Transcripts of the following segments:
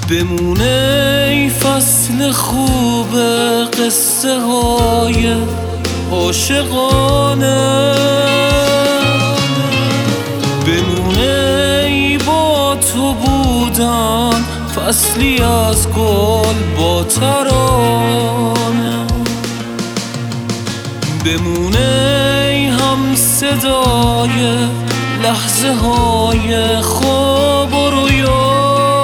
بمونه ای فصل خوب قصه های عاشقانه، بمونه ای با تو بودن فصلی از گل با ترانه، بمونه ای هم صدای لحظه های خواب و رویا،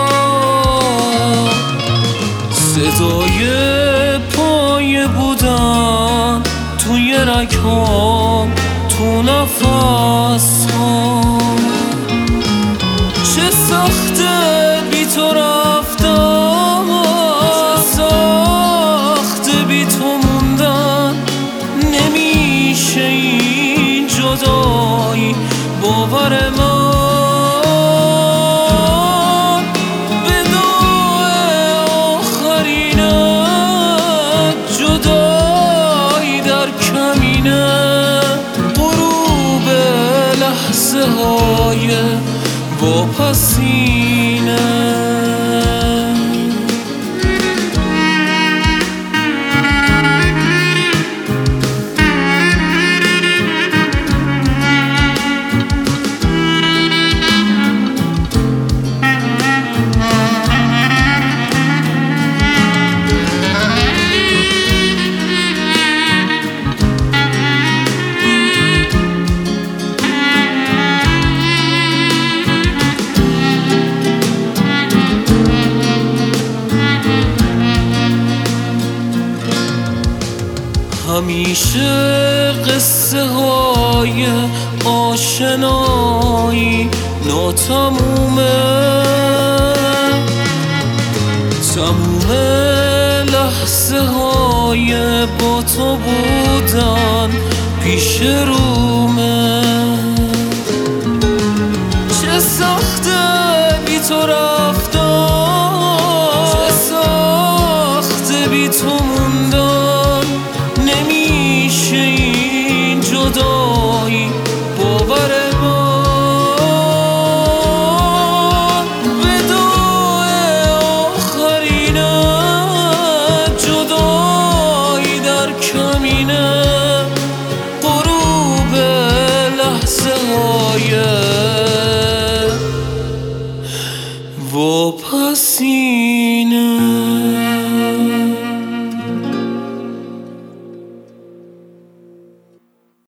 صدای پای بودن توی رگ‌هام، تو نفس‌هام. چه سخته بی تو رفتن، چه سخته بی تو موندن، نمیشه این جدایی باور من. لحظه های واپسینه، همیشه قصه های آشنایی ناتمومه، تموم لحظه های با تو بودن پیش رومه. چه سخته بی تو رفتن، چه سخته بی تو موندن، نمیشه این جدایی باور من. وداع آخرینه، جدایی در کمینه، غروب لحظه های واپسینه.